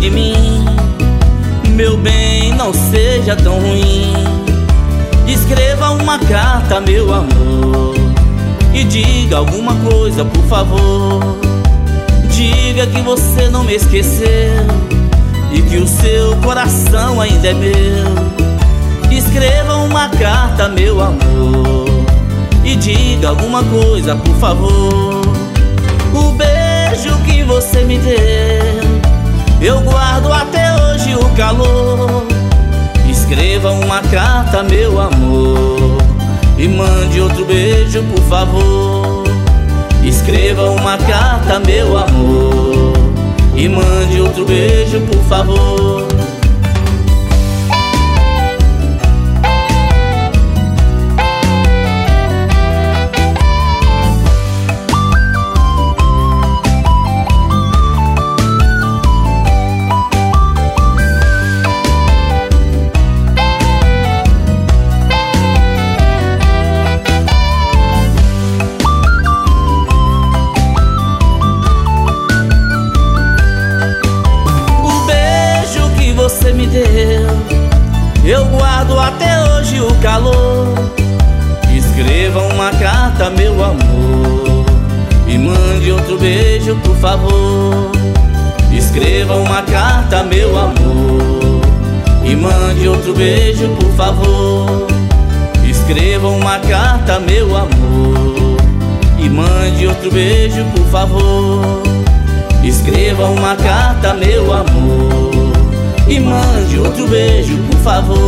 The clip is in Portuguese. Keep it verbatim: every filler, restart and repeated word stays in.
de mim. Meu bem, não seja tão ruim. Escreva uma carta, meu amor, e diga alguma coisa, por favor. Diga que você não me esqueceu e que o seu coração ainda é meu. Escreva uma carta, meu amor, e diga alguma coisa, por favor. O beijo que você me deu, eu guardo até hoje o calor. Escreva uma carta, meu amor, e mande outro beijo, por favor. Escreva uma carta, meu amor, e mande outro beijo, por favor. Você me deu, eu guardo até hoje o calor. Escreva uma carta, meu amor, e mande outro beijo, por favor. Escreva uma carta, meu amor, e mande outro beijo, por favor. Escreva uma carta, meu amor, e mande outro beijo, por favor. Escreva uma carta, meu amor, e mande outro beijo, por favor.